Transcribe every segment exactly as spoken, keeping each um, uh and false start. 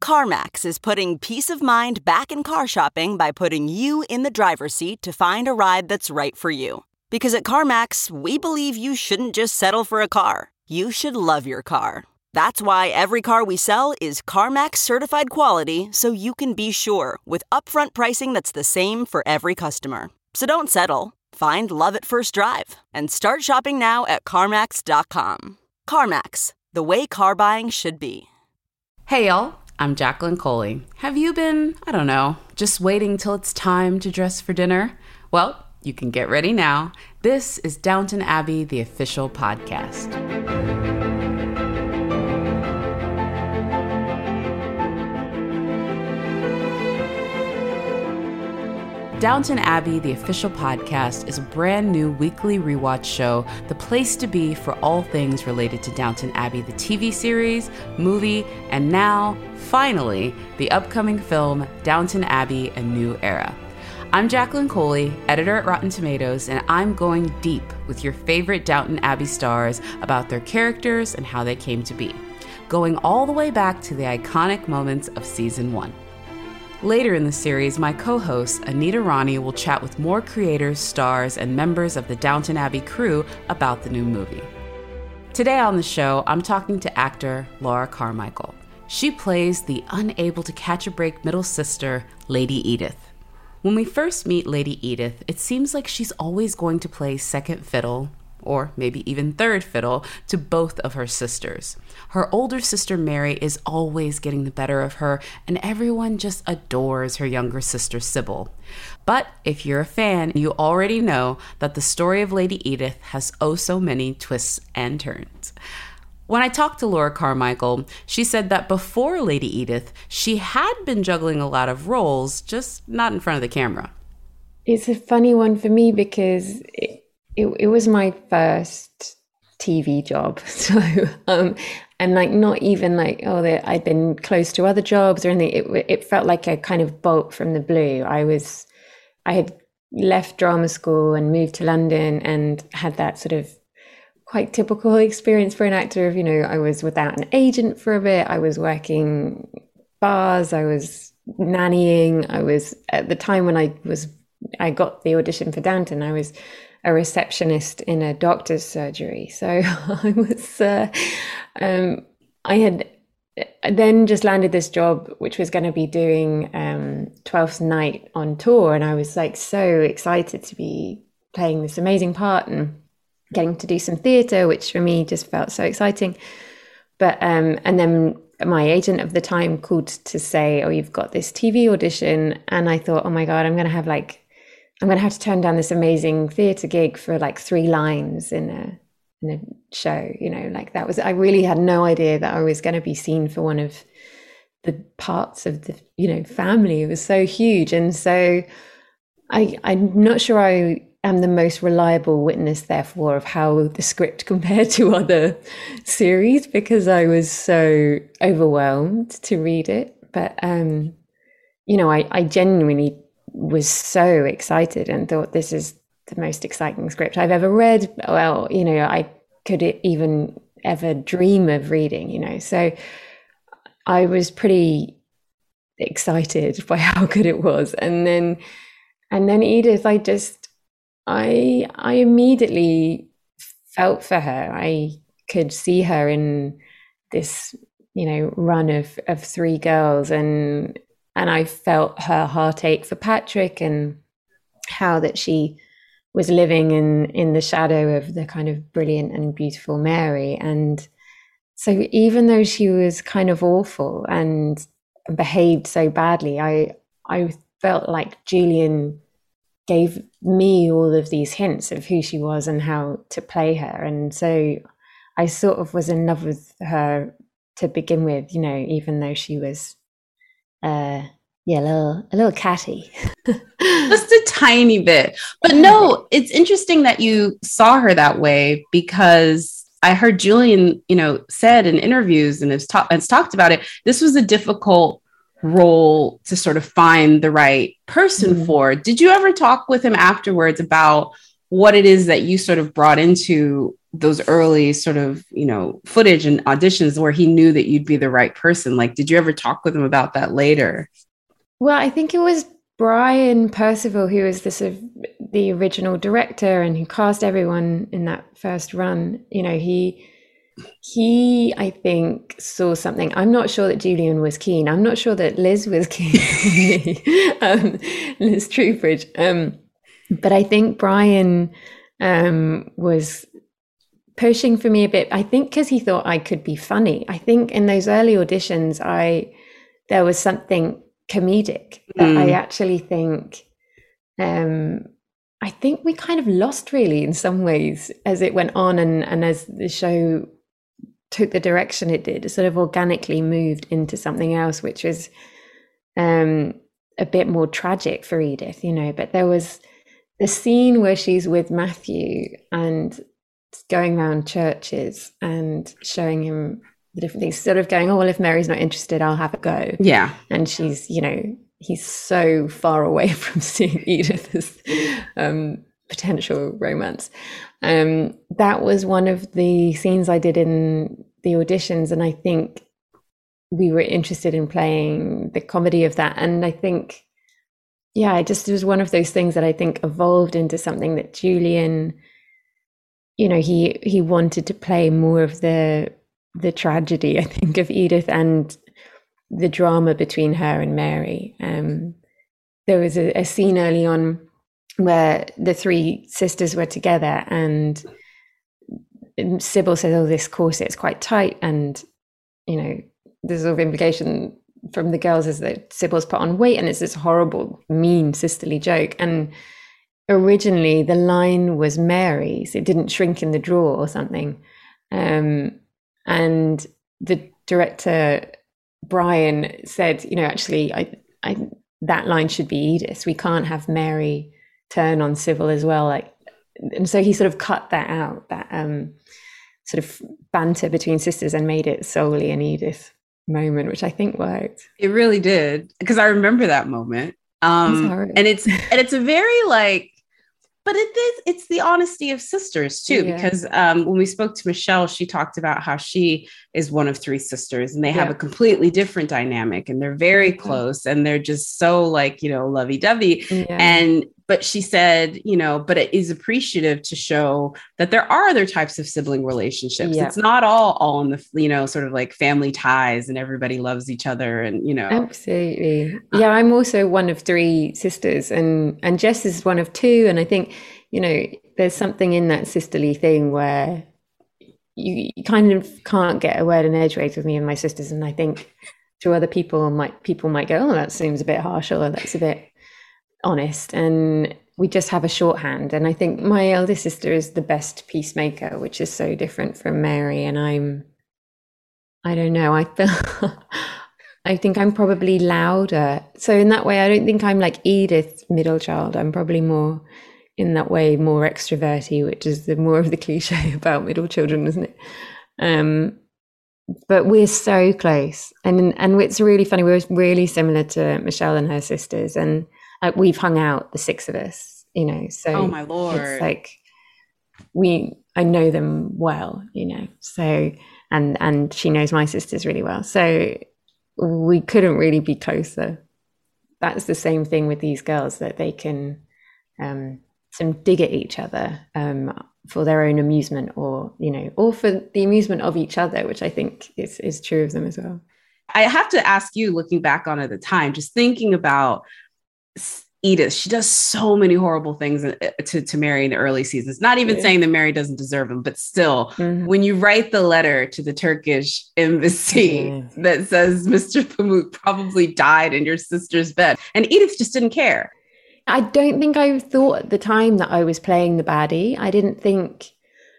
CarMax is putting peace of mind back in car shopping by putting you in the driver's seat to find a ride that's right for you. Because at CarMax, we believe you shouldn't just settle for a car. You should love your car. That's why every car we sell is CarMax certified quality, so you can be sure with upfront pricing that's the same for every customer. So don't settle. Find love at first drive and start shopping now at CarMax dot com. CarMax, the way car buying should be. Hey y'all, I'm Jacqueline Coley. Have you been, I don't know, just waiting till it's time to dress for dinner? Well, you can get ready now. This is Downton Abbey, the official podcast. Downton Abbey, the official podcast, is a brand new weekly rewatch show, the place to be for all things related to Downton Abbey, the T V series, movie, and now, finally, the upcoming film, Downton Abbey, A New Era. I'm Jacqueline Coley, editor at Rotten Tomatoes, and I'm going deep with your favorite Downton Abbey stars about their characters and how they came to be, going all the way back to the iconic moments of season one. Later in the series, my co-host, Anita Rani, will chat with more creators, stars, and members of the Downton Abbey crew about the new movie. Today on the show, I'm talking to actor Laura Carmichael. She plays the unable to catch a break middle sister, Lady Edith. When we first meet Lady Edith, it seems like she's always going to play second fiddle, or maybe even third fiddle, to both of her sisters. Her older sister Mary is always getting the better of her, and everyone just adores her younger sister Sybil. But if you're a fan, you already know that the story of Lady Edith has oh so many twists and turns. When I talked to Laura Carmichael, she said that before Lady Edith, she had been juggling a lot of roles, just not in front of the camera. It's a funny one for me because it, it, it was my first T V job. So, um, and like not even like, oh, I'd been close to other jobs or anything. It, it felt like a kind of bolt from the blue. I was, I had left drama school and moved to London and had that sort of quite typical experience for an actor of, you know, I was without an agent for a bit. I was working bars. I was nannying. I was, at the time when I was, I got the audition for Downton, I was a receptionist in a doctor's surgery. So I was, uh, um, I had then just landed this job, which was going to be doing um, Twelfth Night on tour. And I was like so excited to be playing this amazing part and getting to do some theatre, which for me just felt so exciting. But, um, and then my agent of the time called to say, oh, you've got this T V audition. And I thought, oh my God, I'm going to have like, I'm going to have to turn down this amazing theatre gig for like three lines in a, in a show, you know, like that was, I really had no idea that I was going to be seen for one of the parts of the, you know, family. It was so huge. And so I, I'm not sure I am the most reliable witness, therefore, of how the script compared to other series, because I was so overwhelmed to read it. But, um, you know, I, I genuinely was so excited and thought this is the most exciting script I've ever read. Well, you know, I could even ever dream of reading, you know. So I was pretty excited by how good it was. And then, and then Edith, I just, I, I immediately felt for her. I could see her in this, you know, run of, of three girls, and, and I felt her heartache for Patrick and how that she was living in, in the shadow of the kind of brilliant and beautiful Mary. And so even though she was kind of awful and behaved so badly, I, I felt like Julian gave me all of these hints of who she was and how to play her. And so I sort of was in love with her to begin with, you know, even though she was, uh, yeah, a little, a little catty. Just a tiny bit. But no, it's interesting that you saw her that way, because I heard Julian, you know, said in interviews and has, ta- has talked about it, this was a difficult role to sort of find the right person mm. for. Did you ever talk with him afterwards about what it is that you sort of brought into those early sort of, you know, footage and auditions where he knew that you'd be the right person. Like, did you ever talk with him about that later? Well, I think it was Brian Percival, who was the sort of the original director and who cast everyone in that first run. You know, he he I think saw something. I'm not sure that Julian was keen. I'm not sure that Liz was keen on me, um, Liz Troubridge. Um, but I think Brian um, was pushing for me a bit. I think because he thought I could be funny. I think in those early auditions, I there was something comedic that mm. I actually think um I think we kind of lost really in some ways as it went on, and and as the show took the direction it did, it sort of organically moved into something else, which was um a bit more tragic for Edith, you know. But there was the scene where she's with Matthew and going around churches and showing him the different things, sort of going, oh, well, if Mary's not interested, I'll have a go. Yeah. And she's, you know, he's so far away from seeing Edith as um, potential romance. Um, that was one of the scenes I did in the auditions. And I think we were interested in playing the comedy of that. And I think, yeah, it just was one of those things that I think evolved into something that Julian, you know, he he wanted to play more of the the tragedy, I think, of Edith and the drama between her and Mary. Um, there was a, a scene early on where the three sisters were together and Sybil says, oh, this corset's quite tight. And, you know, the sort of implication from the girls is that Sybil's put on weight, and it's this horrible, mean, sisterly joke. And originally the line was Mary's. It didn't shrink in the drawer or something. Um, And the director, Brian, said, you know, actually, I, I, that line should be Edith. We can't have Mary turn on Sybil as well. Like, and so he sort of cut that out, that um, sort of banter between sisters, and made it solely an Edith moment, which I think worked. It really did, because I remember that moment. Um, and it's and it's a very like. But it is, it's the honesty of sisters too, yeah. because um, when we spoke to Michelle, she talked about how she is one of three sisters and they yeah. have a completely different dynamic, and they're very yeah. close, and they're just so like, you know, lovey-dovey. Yeah. And, but she said, you know, but it is appreciative to show that there are other types of sibling relationships. Yeah. It's not all, all in the, you know, sort of like family ties and everybody loves each other and, you know. Absolutely. Yeah. I'm also one of three sisters, and, and Jess is one of two. And I think, you know, there's something in that sisterly thing where you, you kind of can't get a word in edgeways with me and my sisters. And I think to other people might, people might go, oh, that seems a bit harsh, or that's a bit honest, and we just have a shorthand. And I think my eldest sister is the best peacemaker, which is so different from Mary. And I'm, I don't know, I feel, I think I'm probably louder. So in that way, I don't think I'm like Edith's middle child. I'm probably more, in that way, more extroverty, which is the more of the cliche about middle children, isn't it? Um, but we're so close, and and it's really funny. We're really similar to Michelle and her sisters, and like we've hung out, the six of us, you know. So oh my Lord, it's like we I know them well, you know. So and and she knows my sisters really well. So we couldn't really be closer. That's the same thing with these girls, that they can um, some dig at each other um, for their own amusement, or you know, or for the amusement of each other, which I think is is true of them as well. I have to ask you, looking back on it at the time, just thinking about Edith, she does so many horrible things to, to Mary in the early seasons, not even yeah. saying that Mary doesn't deserve them, but still, mm-hmm. when you write the letter to the Turkish embassy mm-hmm. that says Mister Pamuk probably died in your sister's bed, and Edith just didn't care. I don't think I thought at the time that I was playing the baddie. I didn't think,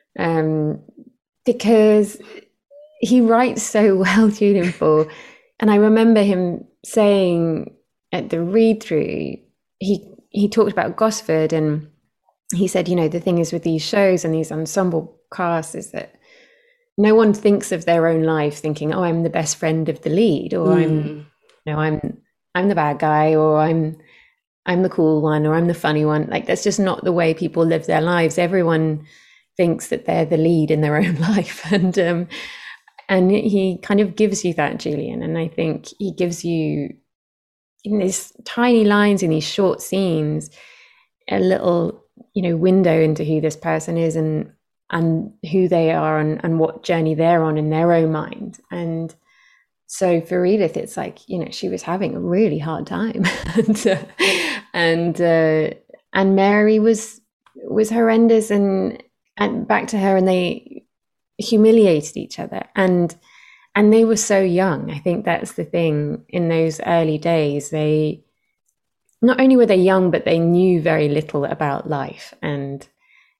um, because he writes so well, Julian Ford. And I remember him saying at the read-through, he he talked about Gosford, and he said, you know, the thing is with these shows and these ensemble casts is that no one thinks of their own life thinking, oh, I'm the best friend of the lead, or mm. I'm, you know, I'm I'm the bad guy, or I'm I'm the cool one or I'm the funny one. Like, that's just not the way people live their lives. Everyone thinks that they're the lead in their own life. And, um, and he kind of gives you that, Julian. And I think he gives you, in these tiny lines, in these short scenes, a little, you know, window into who this person is and and who they are and, and what journey they're on in their own mind. And so for Edith, it's like, you know, she was having a really hard time. and uh, and, uh, and Mary was was horrendous, and and back to her, and they humiliated each other. And and they were so young. I think that's the thing. In those early days, they not only were they young, but they knew very little about life, and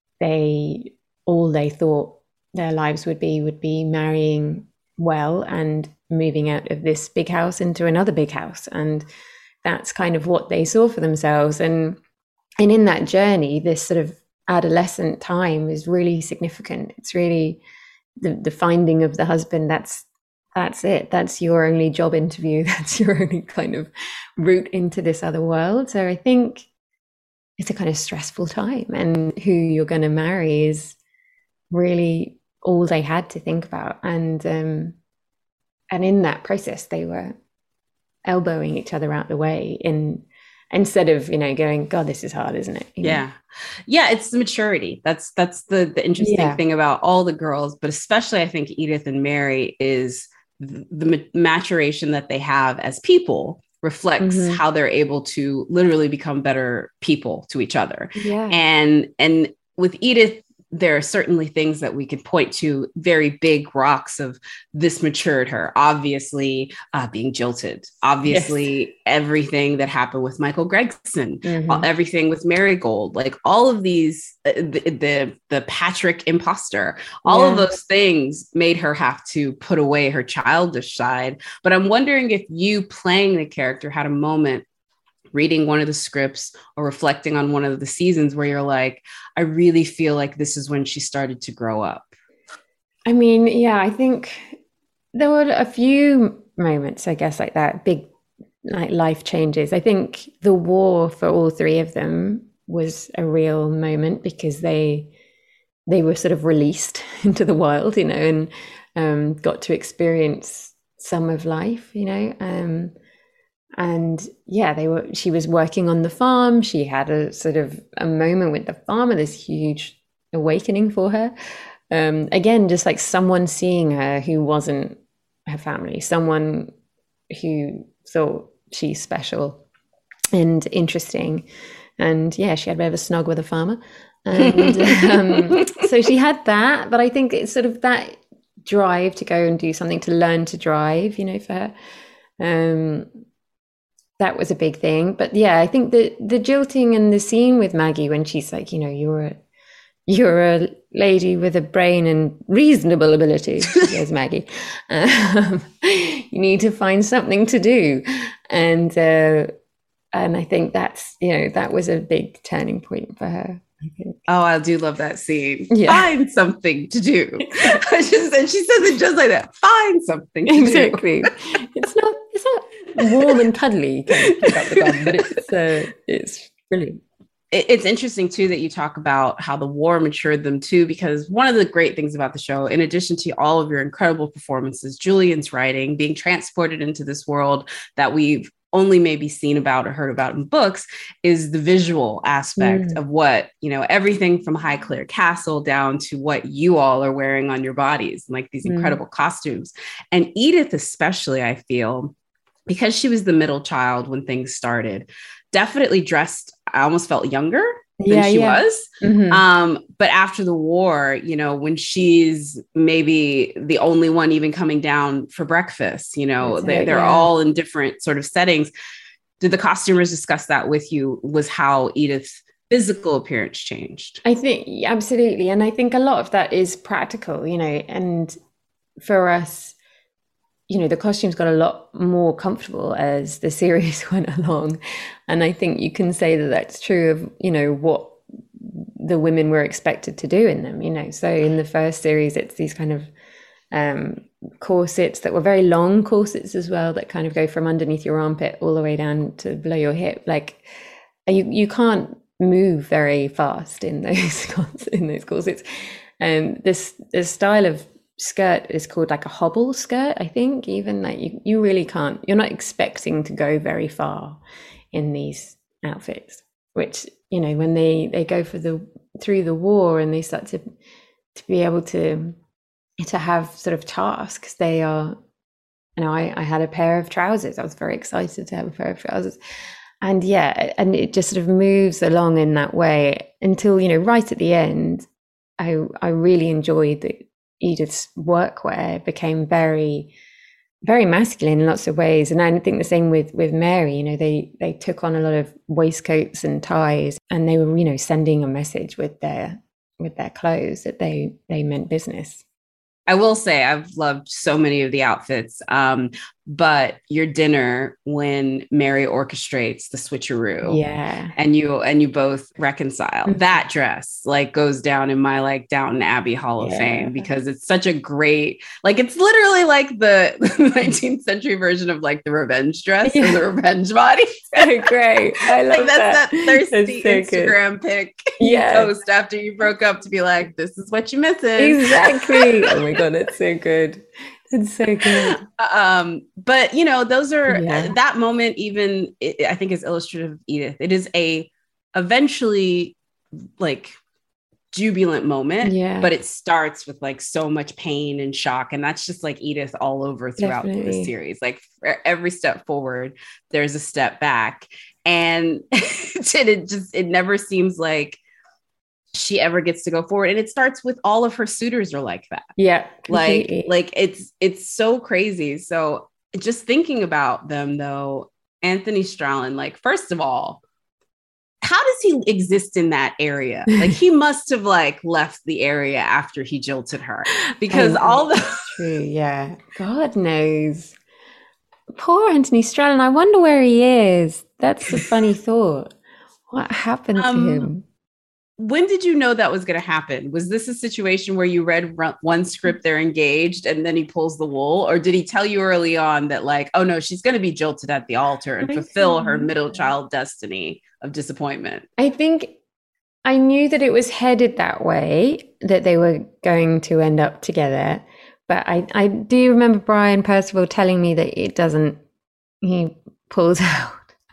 they all they thought their lives would be would be marrying well and moving out of this big house into another big house. And that's kind of what they saw for themselves. And and in that journey, this sort of adolescent time is really significant. It's really the, the finding of the husband. That's that's it. That's your only job interview. That's your only kind of route into this other world. So I think it's a kind of stressful time, and who you're going to marry is really all they had to think about. And um, and in that process, they were elbowing each other out the way in instead of, you know, going, God, this is hard, isn't it? You yeah. know? Yeah. It's the maturity. That's, that's the, the interesting yeah. thing about all the girls, but especially I think Edith and Mary is the, the maturation that they have as people reflects mm-hmm. how they're able to literally become better people to each other. Yeah. And, and with Edith, there are certainly things that we could point to, very big rocks of this matured her. Obviously, uh, being jilted. Obviously, yes. everything that happened with Michael Gregson. Mm-hmm. Everything with Marigold. Like all of these, uh, the, the the Patrick imposter. All yeah. of those things made her have to put away her childish side. But I'm wondering if you, playing the character, had a moment reading one of the scripts or reflecting on one of the seasons where you're like, I really feel like this is when she started to grow up. I mean, yeah, I think there were a few moments, I guess, like that, big like life changes. I think the war for all three of them was a real moment because they they were sort of released into the wild, you know, and um, got to experience some of life, you know. Um, And yeah, they were, she was working on the farm. She had a sort of a moment with the farmer, this huge awakening for her. Um, again, just like someone seeing her who wasn't her family, someone who thought she's special and interesting. And yeah, she had a bit of a snog with a farmer. And um, so she had that, but I think it's sort of that drive to go and do something, to learn to drive, you know, for her. Um, That was a big thing. But yeah, I think the the jilting and the scene with Maggie when she's like, you know, you're a you're a lady with a brain and reasonable ability, says Maggie. Um, you need to find something to do. And uh, and I think that's, you know, that was a big turning point for her, I think. Oh, I do love that scene. Yeah. Find something to do. I just, and she says it just like that. Find something to exactly. do. It's not it's not warm and cuddly, kind of pick up the gun, but it's uh, it's brilliant. It's interesting too that you talk about how the war matured them too, because one of the great things about the show, in addition to all of your incredible performances, Julian's writing, being transported into this world that we've only maybe seen about or heard about in books, is the visual aspect mm. of what, you know, everything from Highclere Castle down to what you all are wearing on your bodies, like these incredible mm. costumes. And Edith, especially, I feel, because she was the middle child when things started, definitely dressed, I almost felt younger than yeah, she yeah. was. Mm-hmm. Um, but after the war, you know, when she's maybe the only one even coming down for breakfast, you know, they, they're yeah. all in different sort of settings. Did the costumers discuss that with you? Was how Edith's physical appearance changed? I think absolutely. And I think a lot of that is practical, you know, and for us, you know, the costumes got a lot more comfortable as the series went along. And I think you can say that that's true of, you know, what the women were expected to do in them, you know. So in the first series, it's these kind of um, corsets that were very long corsets as well, that kind of go from underneath your armpit all the way down to below your hip. Like you you can't move very fast in those in those corsets. Um, this this style of skirt is called like a hobble skirt, I think. Even like you, you really can't. You're not expecting to go very far in these outfits. Which, you know, when they they go for the through the war and they start to to be able to to have sort of tasks, they are. You know, I, I had a pair of trousers. I was very excited to have a pair of trousers. And yeah, and it just sort of moves along in that way until, you know, right at the end, I I really enjoyed that Edith's workwear became very, very masculine in lots of ways. And I think the same with with Mary. You know, they they took on a lot of waistcoats and ties, and they were, you know, sending a message with their with their clothes that they they meant business. I will say I've loved so many of the outfits, um, but your dinner when Mary orchestrates the switcheroo, yeah, and you and you both reconcile, mm-hmm. that dress like goes down in my like Downton Abbey Hall of yeah. Fame, because it's such a great, like it's literally like the nineteenth century version of like the revenge dress yeah. and the revenge body. So great, I love like that's that. that thirsty so Instagram good. pic yeah. you post after you broke up to be like, this is what you're missing. Exactly. Oh my god, it's so good. It's so good. Um, but you know, those are yeah. that moment. Even it, I think is illustrative of Edith. It is a eventually like jubilant moment, yeah. but it starts with like so much pain and shock, and that's just like Edith all over throughout Definitely. the series. Like for every step forward, there's a step back, and it just it never seems like she ever gets to go forward. And it starts with all of her suitors are like that. Yeah. Like, like it's, it's so crazy. So just thinking about them though, Anthony Strallen, like, first of all, how does he exist in that area? Like he must have like left the area after he jilted her, because all the true. Yeah. God knows. Poor Anthony Strallen. I wonder where he is. That's a funny thought. What happened um, to him? When did you know that was going to happen? Was this a situation where you read one script, they're engaged, and then he pulls the wool? Or did he tell you early on that like, oh no, she's going to be jilted at the altar and fulfill her middle child destiny of disappointment? I think I knew that it was headed that way, that they were going to end up together. But I, I do remember Brian Percival telling me that it doesn't, he pulls out.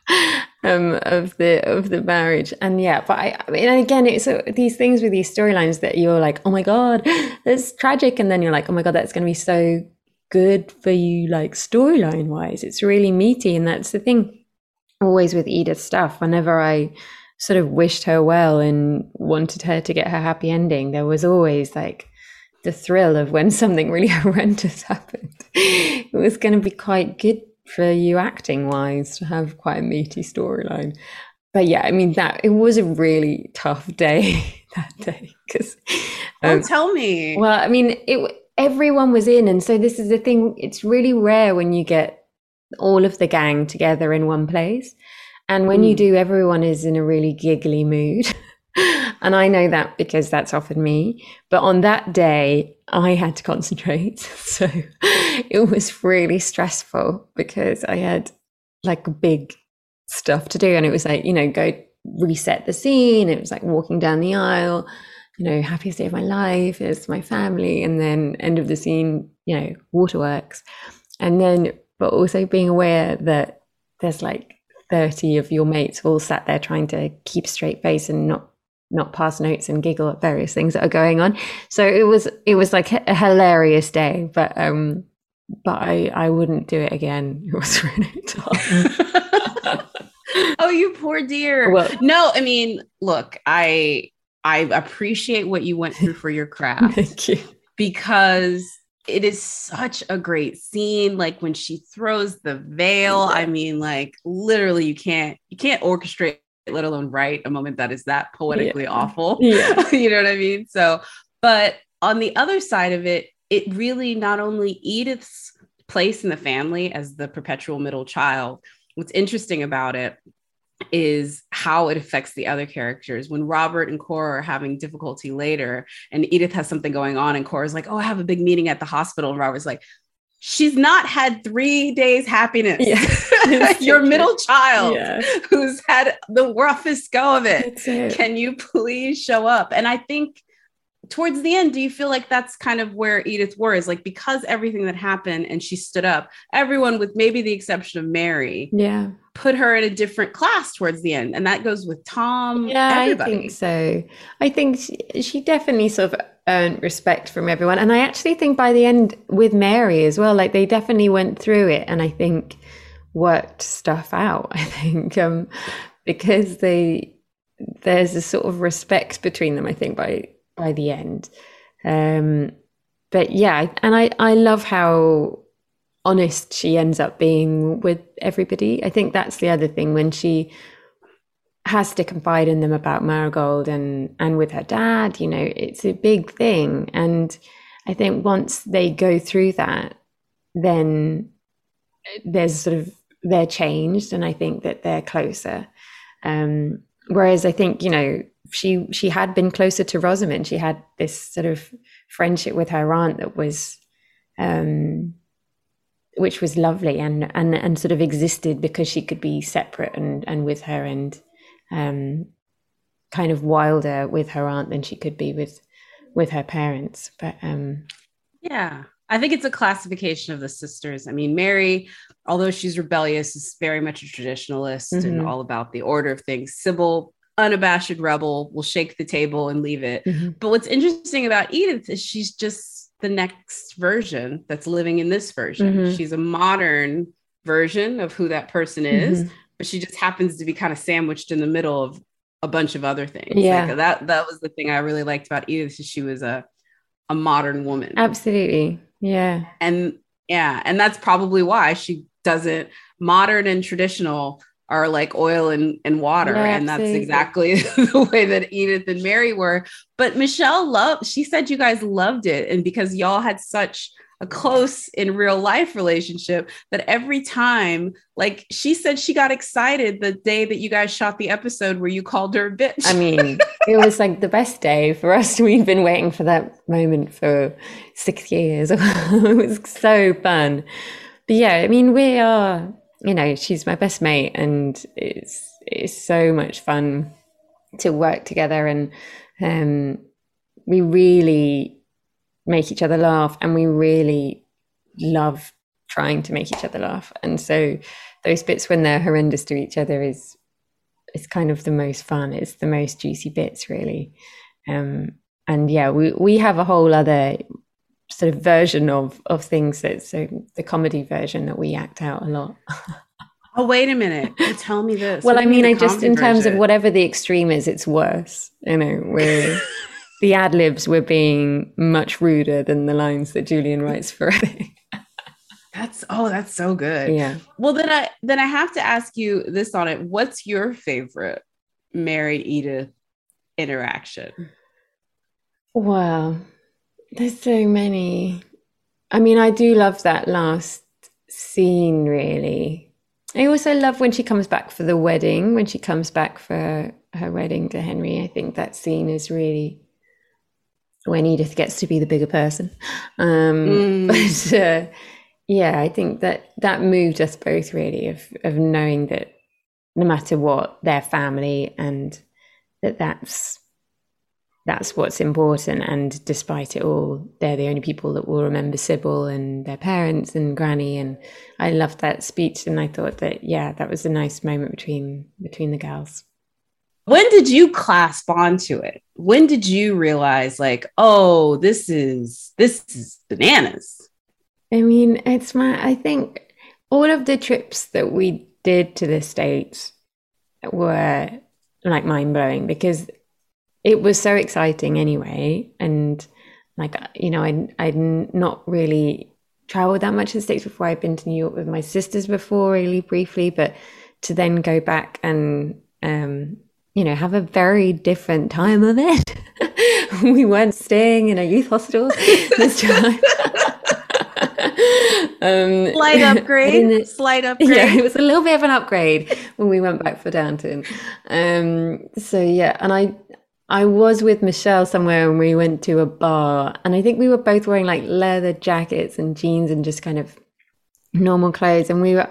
Um, of the of the marriage. And yeah, but I, I mean, and again, it's uh, these things with these storylines that you're like, oh my god, that's tragic, and then you're like, oh my god, that's going to be so good for you, like storyline wise. It's really meaty, and that's the thing. Always with Edith's stuff, whenever I sort of wished her well and wanted her to get her happy ending, there was always like the thrill of when something really horrendous happened. It was going to be quite good for you acting wise to have quite a meaty storyline. But yeah, I mean, that it was a really tough day that day, because um, oh, tell me. Well, I mean, it everyone was in, and so this is the thing, it's really rare when you get all of the gang together in one place, and when mm. you do, everyone is in a really giggly mood. And I know that because that's often me. But on that day, I had to concentrate. So it was really stressful because I had like big stuff to do. And it was like, you know, go reset the scene. It was like walking down the aisle, you know, happiest day of my life. It's my family. And then end of the scene, you know, waterworks. And then, but also being aware that there's like thirty of your mates all sat there trying to keep a straight face and not not pass notes and giggle at various things that are going on. So it was it was like a hilarious day, but um but I I wouldn't do it again. It was really tough. Oh, you poor dear. Well, no, I mean, look, I I appreciate what you went through for your craft. Thank you. Because it is such a great scene. Like when she throws the veil, yeah. I mean, like literally you can't you can't orchestrate, let alone write a moment that is that poetically yeah. awful. Yeah. You know what I mean? So, but on the other side of it, it really not only Edith's place in the family as the perpetual middle child, what's interesting about it is how it affects the other characters. When Robert and Cora are having difficulty later and Edith has something going on and Cora's like, oh, I have a big meeting at the hospital. And Robert's like, she's not had three days happiness. Yeah. Your middle child yeah. who's had the roughest go of it. it. Can you please show up? And I think towards the end, do you feel like that's kind of where Edith was? Like, because everything that happened and she stood up, everyone, with maybe the exception of Mary, yeah, put her in a different class towards the end. And that goes with Tom. Yeah, everybody. I think so. I think she, she definitely sort of earned respect from everyone. And I actually think by the end with Mary as well, like they definitely went through it and I think worked stuff out, I think, um, because they, there's a sort of respect between them, I think, by by the end. Um, but yeah, and I, I love how honest she ends up being with everybody. I think that's the other thing, when she has to confide in them about Marigold and, and with her dad, you know, it's a big thing. And I think once they go through that, then there's sort of, they're changed. And I think that they're closer. Um, whereas I think, you know, she she had been closer to Rosamond. She had this sort of friendship with her aunt that was, um, which was lovely and and and sort of existed because she could be separate and and with her, and um, kind of wilder with her aunt than she could be with with her parents. But um, yeah, I think it's a classification of the sisters. I mean, Mary, although she's rebellious, is very much a traditionalist mm-hmm. and all about the order of things. Sybil, unabashed rebel, will shake the table and leave it. Mm-hmm. But what's interesting about Edith is she's just the next version that's living in this version. Mm-hmm. She's a modern version of who that person is, mm-hmm. but she just happens to be kind of sandwiched in the middle of a bunch of other things. Yeah, like that that was the thing I really liked about Edith, is she was a a modern woman. Absolutely. Yeah. And yeah, and that's probably why she doesn't, modern and traditional are like oil and, and water. Yeah, and that's exactly the way that Edith and Mary were. But Michelle loved, she said you guys loved it. And because y'all had such a close in real life relationship, that every time, like she said, she got excited the day that you guys shot the episode where you called her a bitch. I mean, it was like the best day for us. We've been waiting for that moment for six years. It was so fun. But yeah, I mean, we are, you know, she's my best mate, and it's it's so much fun to work together, and um, we really make each other laugh, and we really love trying to make each other laugh. And so those bits when they're horrendous to each other is is kind of the most fun. It's the most juicy bits, really. Um, and yeah, we we have a whole other sort of version of of things, that so the comedy version that we act out a lot. Oh, wait a minute. You tell me this. Well, what I mean, I just in terms version? of whatever the extreme is, it's worse. You know, we're the ad libs were being much ruder than the lines that Julian writes for it. That's oh, that's so good. Yeah. Well, then I then I have to ask you this on it. What's your favorite Mary Edith interaction? Wow. There's so many. I mean, I do love that last scene, really. I also love when she comes back for the wedding, when she comes back for her wedding to Henry. I think that scene is really when Edith gets to be the bigger person. Um, mm. But uh, yeah, I think that that moved us both, really, of of knowing that no matter what, they're family, and that that's that's what's important. And despite it all, they're the only people that will remember Sybil and their parents and Granny. And I loved that speech, and I thought that, yeah, that was a nice moment between between the gals. When did you clasp onto it? When did you realize, like, oh, this is this is bananas? I mean, it's my, I think all of the trips that we did to the States were like mind blowing, because it was so exciting anyway. And like, you know, I'd, I'd not really traveled that much to the States before. I'd been to New York with my sisters before, really briefly, but to then go back and, um, you know, have a very different time of it. We weren't staying in a youth hostel this time. um, slight upgrade, slight upgrade. Yeah, it was a little bit of an upgrade when we went back for Downton. Um, so yeah, and I, I was with Michelle somewhere and we went to a bar, and I think we were both wearing like leather jackets and jeans and just kind of normal clothes. And we were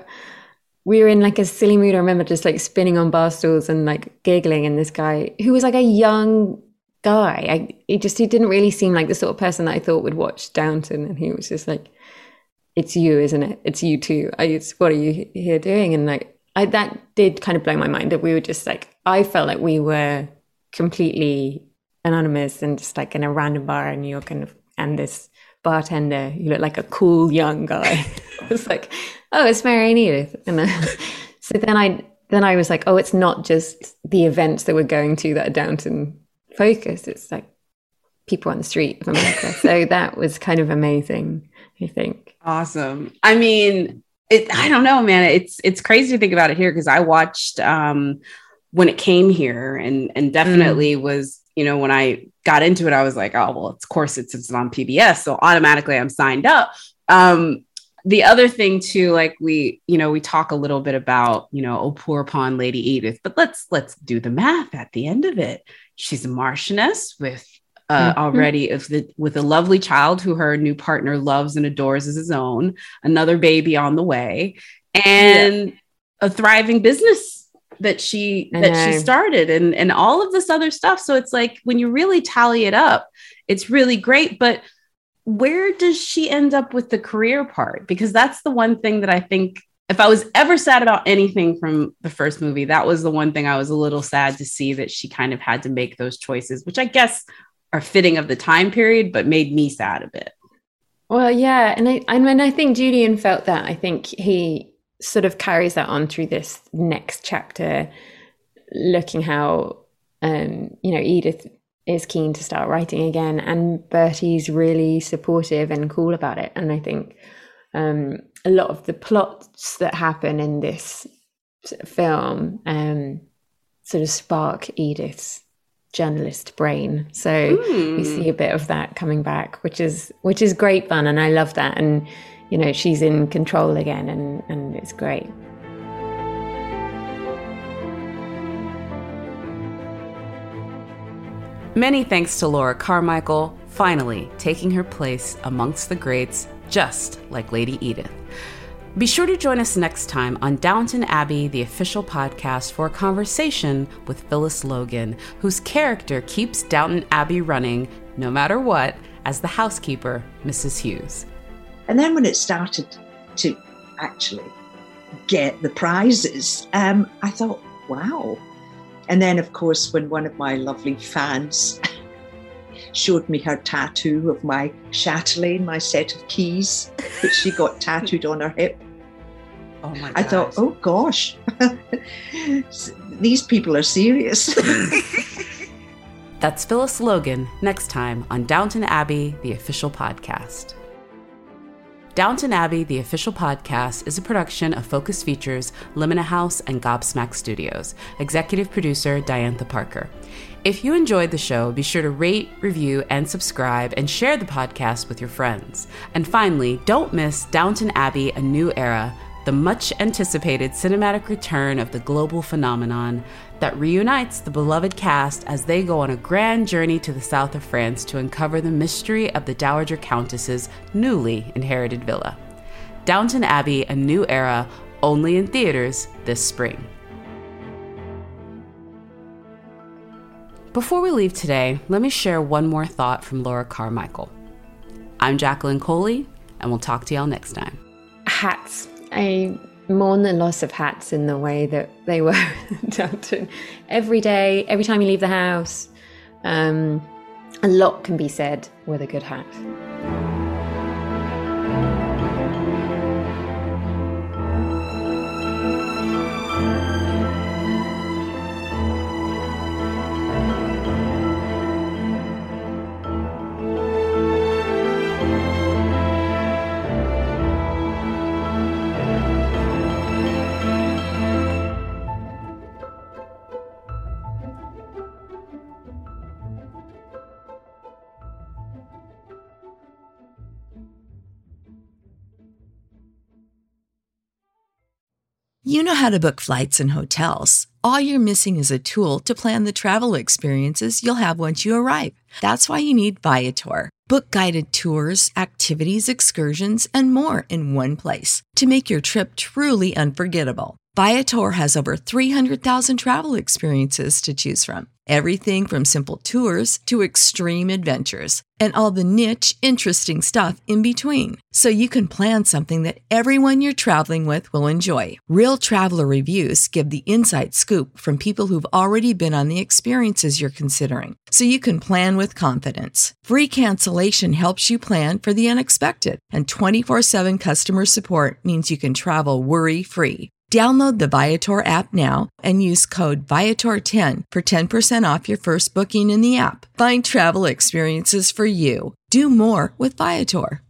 we were in like a silly mood. I remember just like spinning on bar stools and like giggling. And this guy who was like a young guy, I, he just he didn't really seem like the sort of person that I thought would watch Downton. And he was just like, "It's you, isn't it? It's you too. I, it's what are you here doing?" And like I, that did kind of blow my mind that we were just like, I felt like we were completely anonymous and just like in a random bar in New York, and and this bartender who looked like a cool young guy was like, "Oh, it's Mary and Edith." And then, so then I then I was like, "Oh, it's not just the events that we're going to that are Downton focused. It's like people on the street of America." So that was kind of amazing, I think. Awesome. I mean, it. I don't know, man. It's it's crazy to think about it here because I watched. Um, when it came here and, and definitely mm. was, you know, when I got into it, I was like, oh, well, of course it's, it's on P B S. So automatically I'm signed up. Um, the other thing too, like we, you know, we talk a little bit about, you know, oh, poor upon Lady Edith, but let's, let's do the math at the end of it. She's a Marchioness with uh, mm-hmm. already of the, with a lovely child who her new partner loves and adores as his own, another baby on the way, and yeah. a thriving business that she that she started and and all of this other stuff. So it's like when you really tally it up, it's really great. But where does she end up with the career part? Because that's the one thing that I think if I was ever sad about anything from the first movie, that was the one thing I was a little sad to see, that she kind of had to make those choices, which I guess are fitting of the time period, but made me sad a bit. Well, yeah. And I, I mean, I think Julian felt that. I think he sort of carries that on through this next chapter, looking how, um, you know, Edith is keen to start writing again, and Bertie's really supportive and cool about it. And I think um, a lot of the plots that happen in this film um, sort of spark Edith's journalist brain. So mm. we see a bit of that coming back, which is which is great fun, and I love that. And you know, she's in control again, and, and it's great. Many thanks to Laura Carmichael, finally taking her place amongst the greats, just like Lady Edith. Be sure to join us next time on Downton Abbey, the official podcast, for a conversation with Phyllis Logan, whose character keeps Downton Abbey running, no matter what, as the housekeeper, Missus Hughes. And then when it started to actually get the prizes, um, I thought, wow. And then, of course, when one of my lovely fans showed me her tattoo of my chatelaine, my set of keys, which she got tattooed on her hip, oh my I thought, oh gosh, these people are serious. That's Phyllis Logan, next time on Downton Abbey, the official podcast. Downton Abbey, the official podcast, is a production of Focus Features, Limina House, and Gobsmack Studios. Executive producer, Diantha Parker. If you enjoyed the show, be sure to rate, review, and subscribe, and share the podcast with your friends. And finally, don't miss Downton Abbey, A New Era, the much-anticipated cinematic return of the global phenomenon that reunites the beloved cast as they go on a grand journey to the south of France to uncover the mystery of the Dowager Countess's newly inherited villa. Downton Abbey, A New Era, only in theaters this spring. Before we leave today, let me share one more thought from Laura Carmichael. I'm Jacqueline Coley, and we'll talk to y'all next time. Hats. I mourn the loss of hats in the way that they were Downton. Every day, every time you leave the house, um, a lot can be said with a good hat. You know how to book flights and hotels. All you're missing is a tool to plan the travel experiences you'll have once you arrive. That's why you need Viator. Book guided tours, activities, excursions, and more in one place to make your trip truly unforgettable. Viator has over three hundred thousand travel experiences to choose from. Everything from simple tours to extreme adventures and all the niche, interesting stuff in between. So you can plan something that everyone you're traveling with will enjoy. Real traveler reviews give the inside scoop from people who've already been on the experiences you're considering. So you can plan with confidence. Free cancellation helps you plan for the unexpected. And twenty-four seven customer support means you can travel worry-free. Download the Viator app now and use code Viator ten for ten percent off your first booking in the app. Find travel experiences for you. Do more with Viator.